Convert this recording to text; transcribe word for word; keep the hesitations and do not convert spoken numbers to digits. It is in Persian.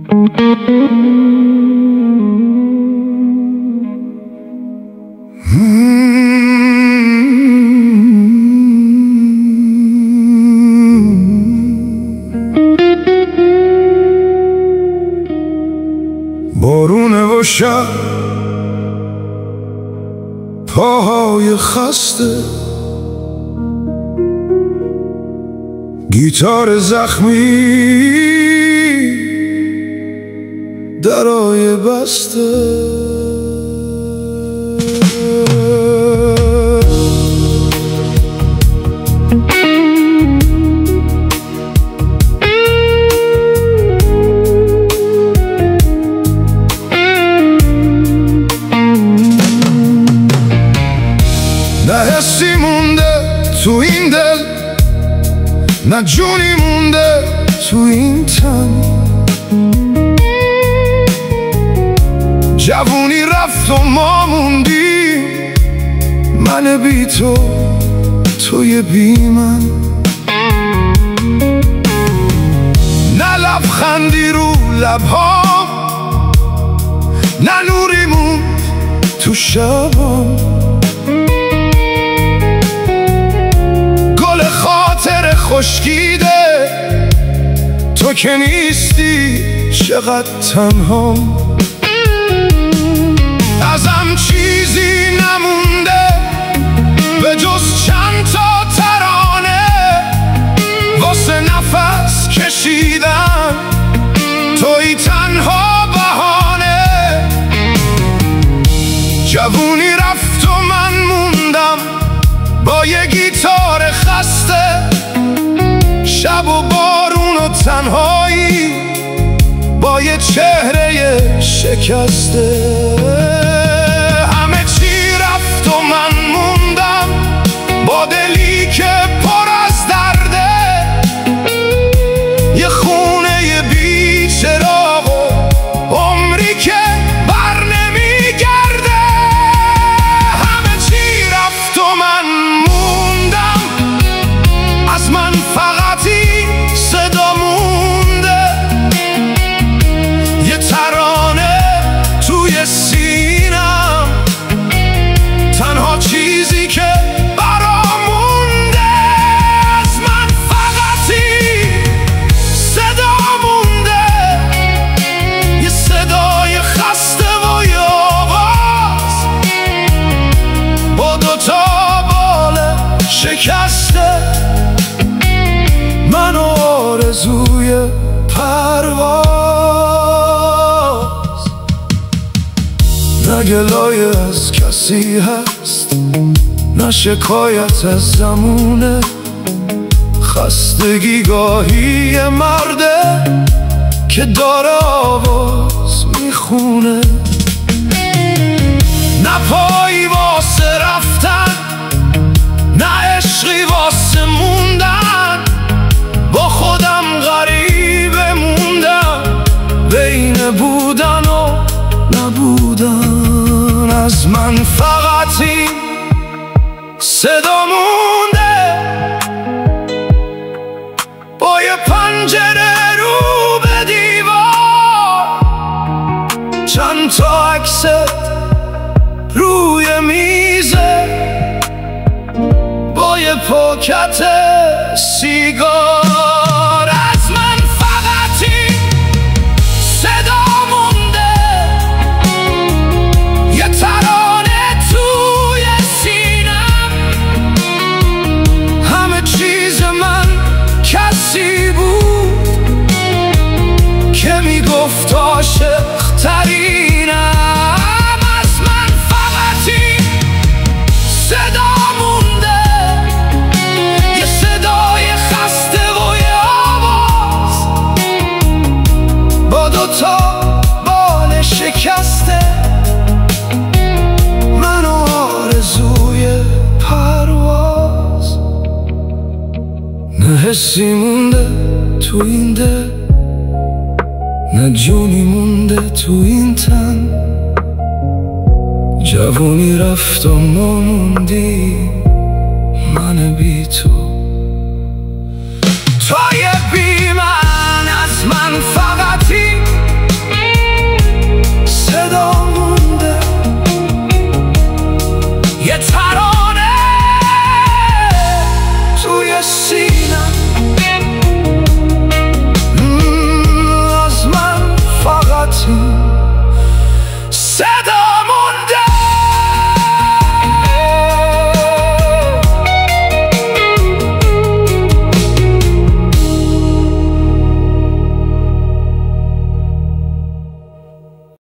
بارونه و شب پاهای خسته، گیتار زخمی درای بسته. نه حسی مونده تو این دل، نه جونی مونده تو این تن. جوونی رفت و ما موندیم، من بی تو، توی بی من. نه لبخندی رو لبهام، نه نوری موند تو شبام. گل خاطر خشکیده تو که نیستی، چقدر تنهام. ازم چیزی نمونده به جز چند تا ترانه واسه نفس کشیدن، توی تنها بهانه. جوونی رفت و من موندم با یه گیتار خسته، شب و بارون و تنهایی با یه چهره شکسته. همه چی رفت و من موندم با دلی که پر از درده، یه خونه بی چراغ و عمری که بر نمیگرده. همه چی رفت و من موندم، از من فقط این صدا مونده، یه ترانه توی سینم، تنها چیزی که برام مونده. از من فقط این صدا مونده، یه صدای خسته و یه آواز با دوتا بال شکسته. من و آرزوی پرواز، نه گلای از کسی هست، نه شکایت از زمونه. خستگی گاهی مرده که داره آواز میخونه. نه پایی واسه رفتن، نه عشقی واسه موندن. با خودم غریبه موندم بین بودن و نبودن. از من فقط این صدا مونده با یه پنجره رو به دیوار، چند تا عکست روی میزه با یه پاکت سیگار. از من فقط این صدا مونده، یه ترانه توی سینم. همه چیز من کسی بود که میگفت عاشق ترینم. از من فقط این صدا مونده، یه صدای خسته و یه آواز با دوتا بال شکسته. من و آرزوی پرواز، نه حسی مونده تو این دل، نه جونی مونده تو این تن. جوونی رفت و ما موندیم، من بی تو.